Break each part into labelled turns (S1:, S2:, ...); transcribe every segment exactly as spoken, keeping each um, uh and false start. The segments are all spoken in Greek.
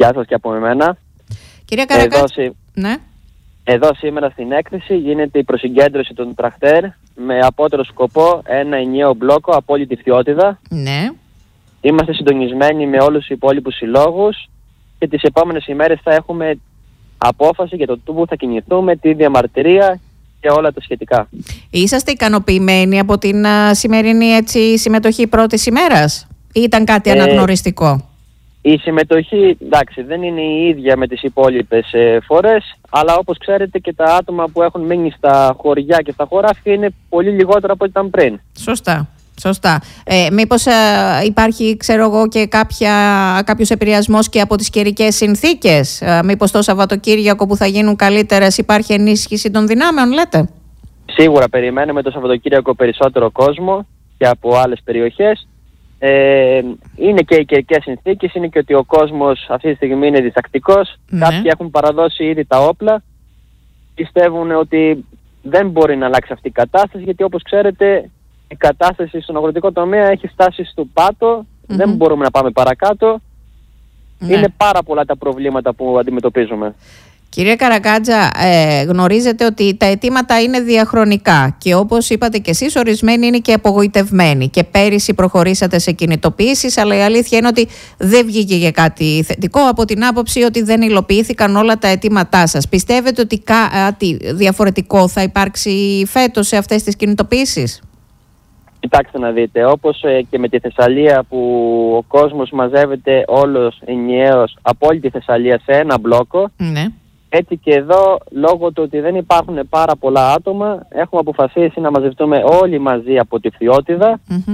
S1: Γεια σας και από εμένα.
S2: Κυρία Καρακάτσα,
S1: εδώ, σή...
S2: ναι.
S1: εδώ σήμερα στην έκθεση γίνεται η προσυγκέντρωση των τραχτέρ με απότερο σκοπό ένα ενιαίο μπλόκο, απόλυτη φθιότητα.
S2: Ναι.
S1: Είμαστε συντονισμένοι με όλους τους υπόλοιπους συλλόγους και τις επόμενες ημέρες θα έχουμε απόφαση για το που θα κινηθούμε, τη διαμαρτυρία και όλα τα σχετικά.
S2: Είσαστε ικανοποιημένοι από την uh, σημερινή έτσι, συμμετοχή πρώτης ημέρας ή ήταν κάτι ε, αναγνωριστικό?
S1: Η συμμετοχή, εντάξει, δεν είναι η ίδια με τις υπόλοιπες ε, φορές, αλλά όπως ξέρετε και τα άτομα που έχουν μείνει στα χωριά και στα χωράφια είναι πολύ λιγότερα από ό,τι ήταν πριν.
S2: Σωστά. Σωστά. Ε, μήπως ε, υπάρχει, ξέρω εγώ, και κάποια, κάποιος επηρεασμός και από τις καιρικές συνθήκες? Ε, μήπως το Σαββατοκύριακο που θα γίνουν καλύτερες υπάρχει ενίσχυση των δυνάμεων, λέτε?
S1: Σίγουρα περιμένουμε το Σαββατοκύριακο περισσότερο κόσμο και από άλλες περιοχές. Ε, είναι και οι καιρικές συνθήκες, είναι και ότι ο κόσμος αυτή τη στιγμή είναι διστακτικός. Ναι. Κάποιοι έχουν παραδώσει ήδη τα όπλα. Πιστεύουν ότι δεν μπορεί να αλλάξει αυτή η κατάσταση, γιατί όπως ξέρετε η κατάσταση στον αγροτικό τομέα έχει φτάσει στο πάτο, mm-hmm. δεν μπορούμε να πάμε παρακάτω. Ναι. Είναι πάρα πολλά τα προβλήματα που αντιμετωπίζουμε.
S2: Κύριε Καρακάτσα, ε, γνωρίζετε ότι τα αιτήματα είναι διαχρονικά και όπως είπατε και εσείς, ορισμένοι είναι και απογοητευμένοι. Και πέρυσι προχωρήσατε σε κινητοποιήσεις, αλλά η αλήθεια είναι ότι δεν βγήκε για κάτι θετικό από την άποψη ότι δεν υλοποιήθηκαν όλα τα αιτήματά σας. Πιστεύετε ότι κάτι διαφορετικό θα υπάρξει φέτος σε αυτές τις κινητοποιήσεις?
S1: Κοιτάξτε να δείτε, όπως ε, και με τη Θεσσαλία που ο κόσμος μαζεύεται όλος ενιαίος από όλη τη Θεσσαλία σε ένα μπλόκο,
S2: ναι.
S1: Έτσι και εδώ, λόγω του ότι δεν υπάρχουν πάρα πολλά άτομα, έχουμε αποφασίσει να μαζευτούμε όλοι μαζί από τη Φθιώτιδα
S2: mm-hmm.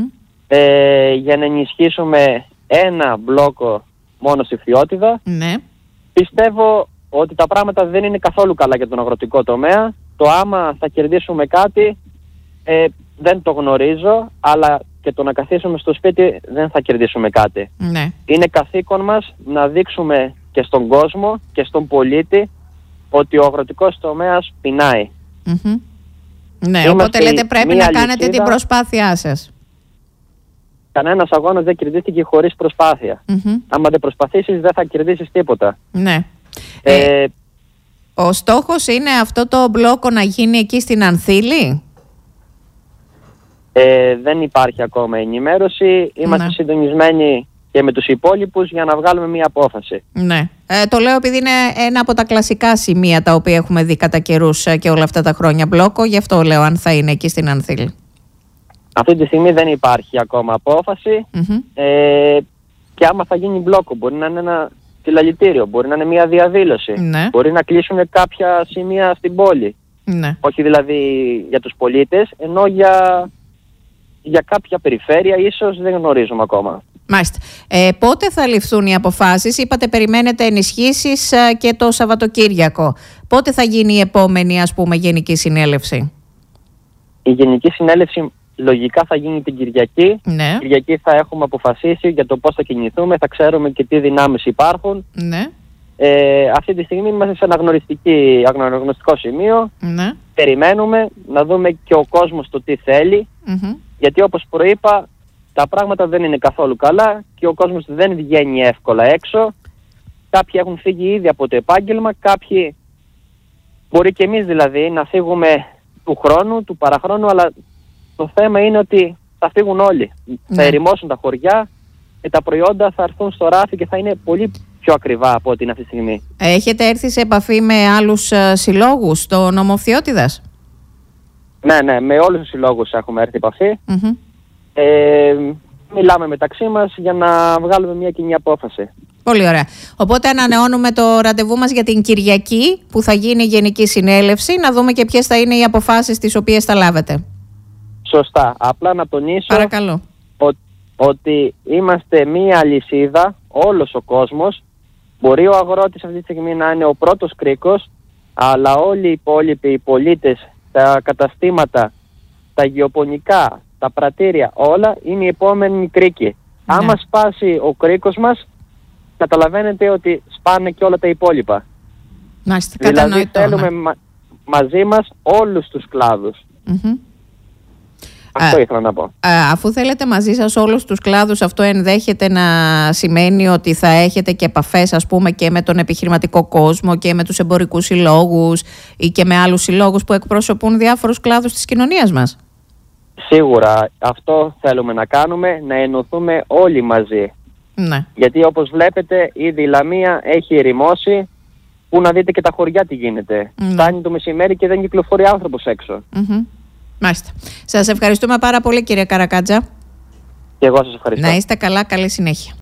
S1: ε, για να ενισχύσουμε ένα μπλόκο μόνο στη Φθιώτιδα.
S2: Ναι.
S1: Πιστεύω ότι τα πράγματα δεν είναι καθόλου καλά για τον αγροτικό τομέα. Το άμα θα κερδίσουμε κάτι ε, δεν το γνωρίζω, αλλά και το να καθίσουμε στο σπίτι δεν θα κερδίσουμε κάτι.
S2: Ναι.
S1: Είναι καθήκον μας να δείξουμε και στον κόσμο και στον πολίτη ότι ο αγροτικός τομέας πεινάει.
S2: Mm-hmm. Ναι, οπότε λέτε πρέπει να κάνετε λυσίδα, την προσπάθειά σας.
S1: Κανένας αγώνας δεν κερδίστηκε χωρίς προσπάθεια.
S2: Mm-hmm.
S1: Άμα δεν προσπαθήσεις δεν θα κερδίσεις τίποτα.
S2: Ναι.
S1: Ε,
S2: ε, ο στόχος είναι αυτό το μπλόκο να γίνει εκεί στην Ανθήλη?
S1: Ε, δεν υπάρχει ακόμα ενημέρωση. Είμαστε ναι. συντονισμένοι και με τους υπόλοιπους για να βγάλουμε μια απόφαση.
S2: Ναι. Ε, το λέω επειδή είναι ένα από τα κλασικά σημεία τα οποία έχουμε δει κατά καιρούς και όλα αυτά τα χρόνια μπλόκο. Γι' αυτό λέω αν θα είναι εκεί στην Ανθήλη.
S1: Αυτή τη στιγμή δεν υπάρχει ακόμα απόφαση.
S2: Mm-hmm.
S1: Ε, και άμα θα γίνει μπλόκο, μπορεί να είναι ένα συλλαλητήριο, μπορεί να είναι μια διαδήλωση.
S2: Ναι.
S1: Μπορεί να κλείσουν κάποια σημεία στην πόλη.
S2: Ναι.
S1: Όχι δηλαδή για τους πολίτες, ενώ για, για κάποια περιφέρεια ίσως δεν γνωρίζουμε ακόμα.
S2: Μάλιστα. Ε, πότε θα ληφθούν οι αποφάσεις? Είπατε περιμένετε ενισχύσεις ε, και το Σαββατοκύριακο. Πότε θα γίνει η επόμενη, ας πούμε, Γενική Συνέλευση?
S1: Η Γενική Συνέλευση λογικά θα γίνει την Κυριακή.
S2: Ναι.
S1: Την Κυριακή θα έχουμε αποφασίσει για το πώς θα κινηθούμε, θα ξέρουμε και τι δυνάμεις υπάρχουν.
S2: Ναι.
S1: Ε, αυτή τη στιγμή είμαστε σε αναγνωριστικό σημείο.
S2: Ναι.
S1: Περιμένουμε να δούμε και ο κόσμος το τι θέλει.
S2: Mm-hmm.
S1: Γιατί όπως προείπα, τα πράγματα δεν είναι καθόλου καλά και ο κόσμος δεν βγαίνει εύκολα έξω. Κάποιοι έχουν φύγει ήδη από το επάγγελμα, κάποιοι μπορεί και εμείς δηλαδή να φύγουμε του χρόνου, του παραχρόνου, αλλά το θέμα είναι ότι θα φύγουν όλοι. Ναι. Θα ερημώσουν τα χωριά και τα προϊόντα θα έρθουν στο ράφι και θα είναι πολύ πιο ακριβά από ό,τι είναι αυτή τη στιγμή.
S2: Έχετε έρθει σε επαφή με άλλους uh, συλλόγους στο νομό Φθιώτιδας?
S1: Ναι, ναι, με όλους τους συλλόγους έχουμε έρθει επαφή.
S2: Mm-hmm.
S1: Ε, μιλάμε μεταξύ μας για να βγάλουμε μια κοινή απόφαση.
S2: Πολύ ωραία. Οπότε ανανεώνουμε το ραντεβού μας για την Κυριακή που θα γίνει η Γενική Συνέλευση, να δούμε και ποιες θα είναι οι αποφάσεις τις οποίες θα λάβετε.
S1: Σωστά. Απλά να τονίσω
S2: Παρακαλώ.
S1: Ό, ότι είμαστε μία αλυσίδα, όλος ο κόσμος. Μπορεί ο αγρότης αυτή τη στιγμή να είναι ο πρώτος κρίκος, αλλά όλοι οι υπόλοιποι οι πολίτες, τα καταστήματα, τα γεωπονικά, τα πρατήρια, όλα είναι η επόμενη κρίκη. Ναι. Άμα σπάσει ο κρίκος μας, καταλαβαίνετε ότι σπάνε και όλα τα υπόλοιπα.
S2: Μάλιστα,
S1: δηλαδή
S2: κατανοητό,
S1: θέλουμε
S2: ναι.
S1: μα, μαζί μας όλους τους κλάδους.
S2: Mm-hmm.
S1: Αυτό ήθελα να πω.
S2: Α, αφού θέλετε μαζί σας όλους τους κλάδους, αυτό ενδέχεται να σημαίνει ότι θα έχετε και επαφές, ας πούμε, και με τον επιχειρηματικό κόσμο και με τους εμπορικούς συλλόγους ή και με άλλους συλλόγους που εκπροσωπούν διάφορους κλάδους της κοινωνίας μας.
S1: Σίγουρα αυτό θέλουμε να κάνουμε, να ενωθούμε όλοι μαζί.
S2: Ναι.
S1: Γιατί όπως βλέπετε ήδη η Λαμία έχει ερημώσει, που να δείτε και τα χωριά τι γίνεται.
S2: Ναι.
S1: Φτάνει το μεσημέρι και δεν κυκλοφορεί άνθρωπος έξω.
S2: Mm-hmm. Μάλιστα. Σας ευχαριστούμε πάρα πολύ, κύριε Καρακάτζα.
S1: Και εγώ σας ευχαριστώ.
S2: Να είστε καλά, καλή συνέχεια.